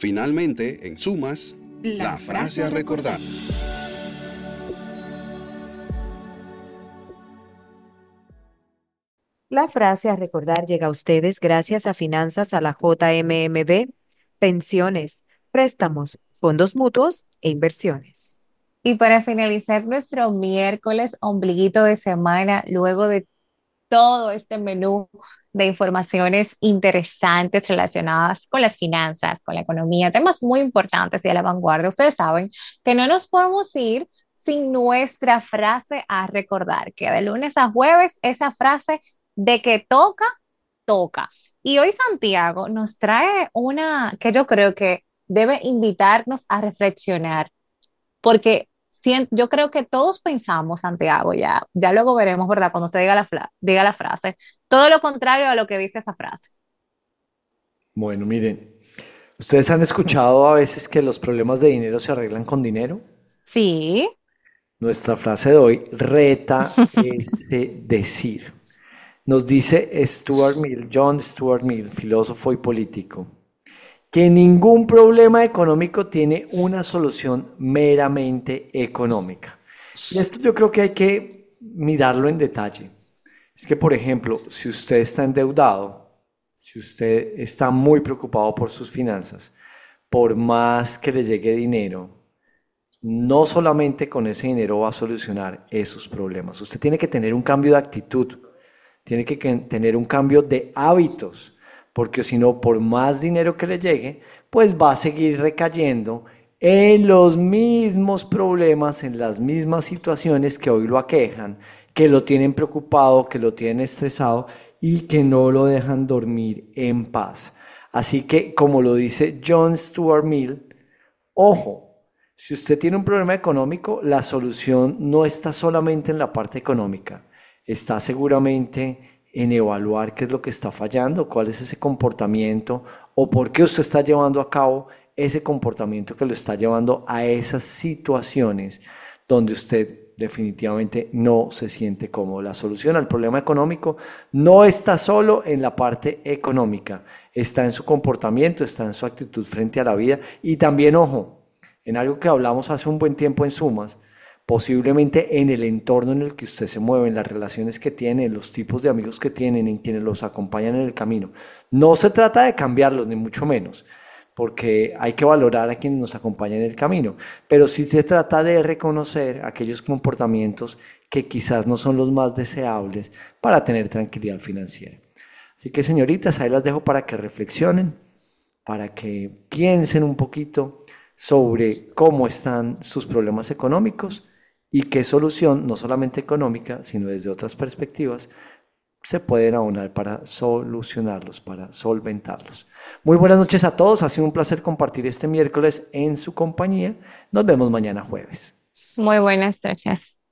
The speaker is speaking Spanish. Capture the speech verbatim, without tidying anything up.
Finalmente, en sumas, la, la frase a recordar. La frase a recordar llega a ustedes gracias a Finanzas a la J M M B, pensiones, préstamos, fondos mutuos e inversiones. Y para finalizar nuestro miércoles ombliguito de semana, luego de todo este menú de informaciones interesantes relacionadas con las finanzas, con la economía, temas muy importantes y a la vanguardia. Ustedes saben que no nos podemos ir sin nuestra frase a recordar, que de lunes a jueves esa frase de que toca, toca. Y hoy Santiago nos trae una que yo creo que debe invitarnos a reflexionar porque sien- yo creo que todos pensamos, Santiago, ya, ya luego veremos, ¿verdad? Cuando usted diga la, fla- diga la frase, todo lo contrario a lo que dice esa frase. Bueno, miren, ¿ustedes han escuchado a veces que los problemas de dinero se arreglan con dinero? Sí. Nuestra frase de hoy reta ese decir. Nos dice Stuart Mill, John Stuart Mill, filósofo y político, que ningún problema económico tiene una solución meramente económica. Y esto yo creo que hay que mirarlo en detalle. Es que, por ejemplo, si usted está endeudado, si usted está muy preocupado por sus finanzas, por más que le llegue dinero, no solamente con ese dinero va a solucionar esos problemas. Usted tiene que tener un cambio de actitud, tiene que que- tener un cambio de hábitos, porque si no, por más dinero que le llegue, pues va a seguir recayendo en los mismos problemas, en las mismas situaciones que hoy lo aquejan, que lo tienen preocupado, que lo tienen estresado y que no lo dejan dormir en paz. Así que, como lo dice John Stuart Mill, ojo, si usted tiene un problema económico, la solución no está solamente en la parte económica, está seguramente en evaluar qué es lo que está fallando, cuál es ese comportamiento o por qué usted está llevando a cabo ese comportamiento que lo está llevando a esas situaciones donde usted definitivamente no se siente cómodo. La solución al problema económico no está solo en la parte económica, está en su comportamiento, está en su actitud frente a la vida y también, ojo, en algo que hablamos hace un buen tiempo en Sumas, posiblemente en el entorno en el que usted se mueve, en las relaciones que tiene, en los tipos de amigos que tienen, en quienes los acompañan en el camino. No se trata de cambiarlos, ni mucho menos, porque hay que valorar a quienes nos acompañan en el camino, pero sí se trata de reconocer aquellos comportamientos que quizás no son los más deseables para tener tranquilidad financiera. Así que, señoritas, ahí las dejo para que reflexionen, para que piensen un poquito sobre cómo están sus problemas económicos y qué solución, no solamente económica, sino desde otras perspectivas, se pueden aunar para solucionarlos, para solventarlos. Muy buenas noches a todos, ha sido un placer compartir este miércoles en su compañía. Nos vemos mañana jueves. Muy buenas noches.